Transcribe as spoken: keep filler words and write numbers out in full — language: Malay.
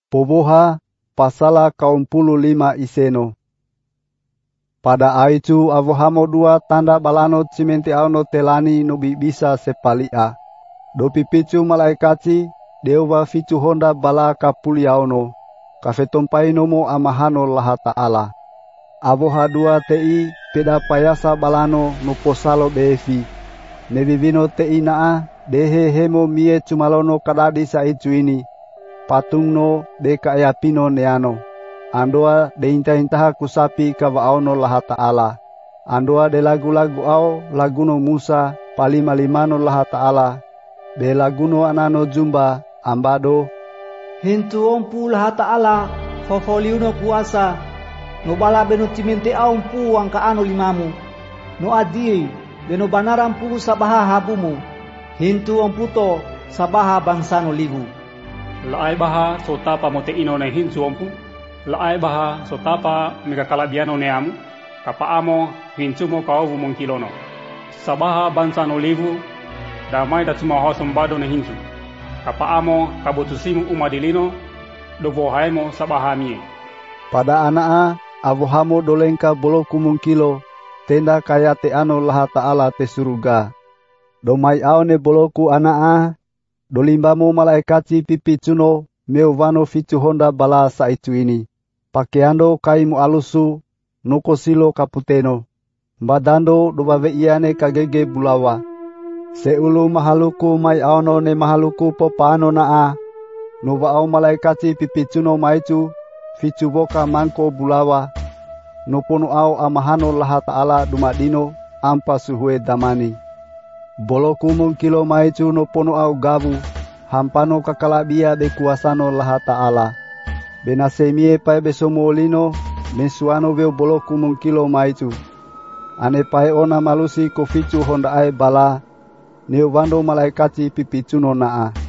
Poboha pasala kaum puluh lima iseno. Pada aitu avohamo dua tanda balano cimenti auno telani nubi bisa sepalia. Do pipicu malaikati dewa ficu honda bala kapuli auno. Kafetompai nomo amahano laha ta'ala. Avoha dua tei peda payasa balano nuposalo beefi. Nebibino tei naa dehe hemo mie cumalono kadadi saitu ini. Patungno de kaayapino neano. Andoa de inta-intaha kusapi kawaono laha ta'ala. Andoa de lagu-lagu au laguno Musa palima-limano laha ta'ala. De laguno anano jumba ambado. Hintu ompu laha ta'ala fafoliuno kuasa. No bala beno timente aumpu ang kaano limamu. No adil beno banarampu sabaha habumu. Hintu omputo sabaha bangsano libu. Laay baha sotapa mote ino na hinsu ompu. Laay baha sotapa megakalabiano neamu. Kapaamo hinsumo kauvu mongkilono. Sabaha bansano libu. Damai datuma hosombado na hinsu. Kapaamo kabutusimu umadilino. Dovohaimo sabaha mie. Pada anaa avohamo dolengka boloku mungkilo. Tenda kaya te ano laha ta'ala te suruga. Domai aone boloku anaa. Dolimbamo malaikati pipi cuno meuvano fitu honda bala saitu ini. Pakeando kaimu alusu nuko silo kaputeno. Mbadando dobawe iane kagege bulawa. Seulu mahaluku mai aono ne mahaluku popano naa. Nova au malaikati pipi cuno maitu fitu boka mangko bulawa. Nopono au amahano laha ta'ala dumadino ampa suhue damani. Boloku mungkilo maitu no pono au gabu, hampano kakalabia de kuasano laha ta'ala. Benasemie pae besomolino, mensuano veo boloku mungkilo maitu. Ane pae ona malusi koficu honda ai bala, neovando malaikati pipicuno naa.